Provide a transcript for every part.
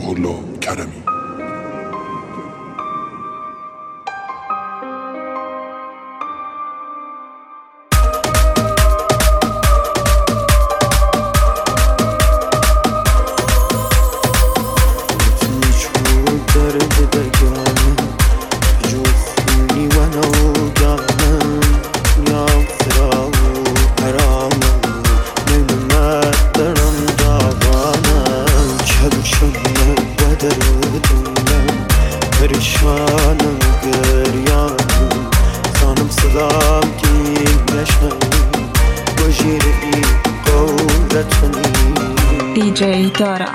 روح الله کرمی. پریشانم گریانم زانم صدام کی نشنوی گوشیره ای قولتونی DJ دارا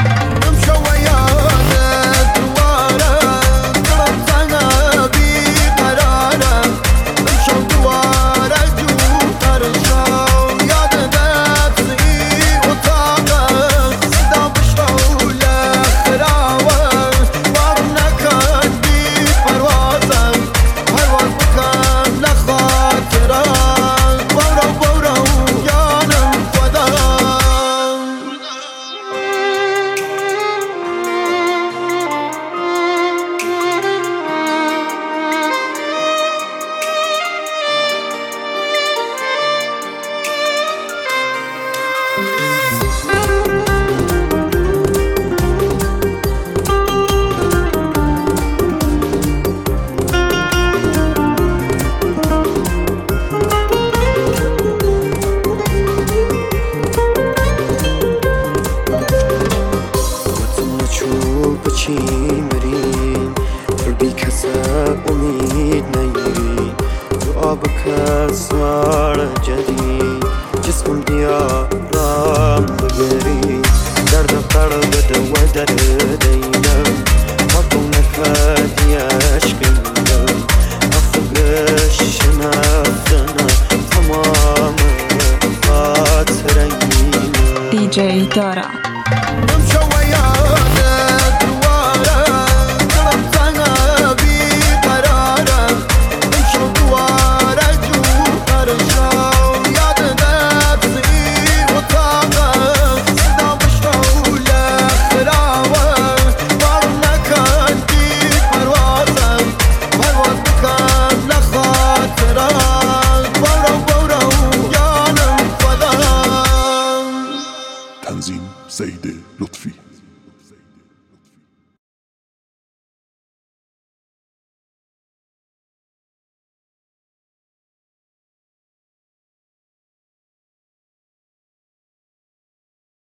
چی مرین قلبی کسب امید نیری دعا بکر سوار جدی جسمم دیارم بگری درد قلب دو در دینم مردم نکردی عشقیم افقش شنفتنه تمام خاطرینم DJ دارا تنظیم سید لطفی.